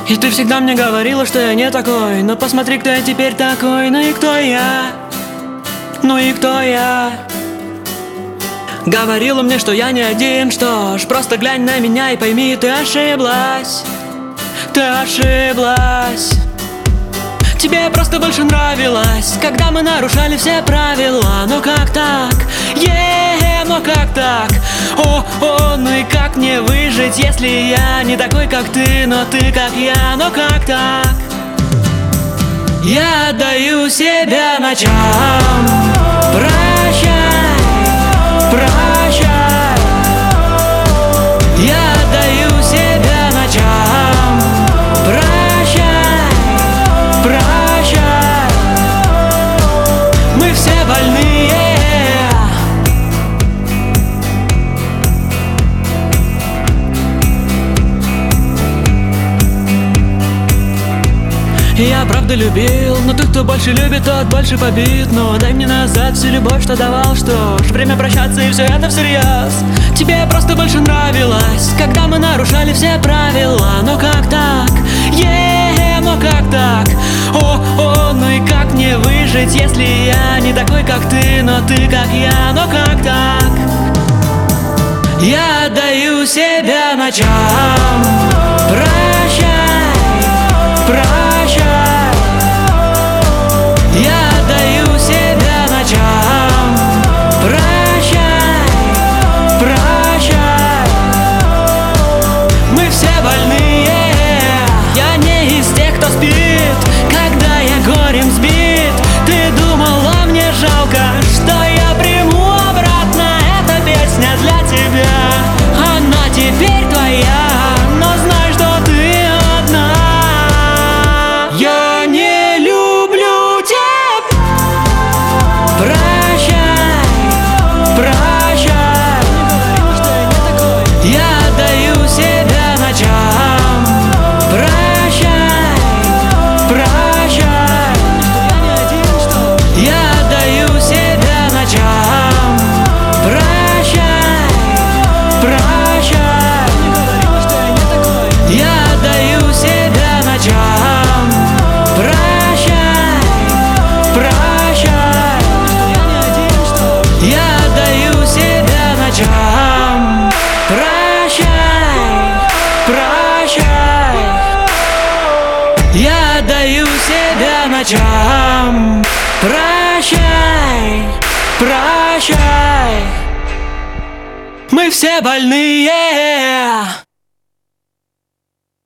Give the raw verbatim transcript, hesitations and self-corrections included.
И ты всегда мне говорила, что я не такой. Но посмотри, кто я теперь такой. Ну и кто я? Ну и кто я? Говорила мне, что я не один. Что ж, просто глянь на меня и пойми, ты ошиблась. Ты ошиблась. Тебе просто больше нравилось, когда мы нарушали все правила. Ну как так? Е, ну как так? О, о, ну и как мне выжить, если я не такой, как ты, но ты как я? Ну как так? Я отдаю себя ночам. Прощай, прощай. Я отдаю себя ночам. Прощай, прощай. Мы все больные. Я правда любил, но тот, кто больше любит, тот больше побит. Но дай мне назад всю любовь, что давал. Что ж, время прощаться, и все это всерьез. Тебе просто больше нравилось, когда мы нарушали все правила. Ну как так? Е, ну как так? О, о, ну и как мне выжить, если я не такой, как ты, но ты как я? Ну как так? Я отдаю себя ночам. Прощай, прощай. Я отдаю себя ночам. Прощай, прощай. Мы все больные. Я не из тех, кто спит, когда я горем сбит. Ты думала, мне жалко, что я приму обратно. Эта песня для тебя, она теперь твоя. Но знай, что ты одна. Я не люблю тебя. Прощай, прощай. Я отдаю себя ночам. Прощай, прощай. Я отдаю себя ночам. Прощай, прощай. Я отдаю себя ночам. Прощай, прощай. Я отдаю себя ночам. Прощай, прощай. Я отдаю себя ночам. Прощай, прощай. Мы все больные.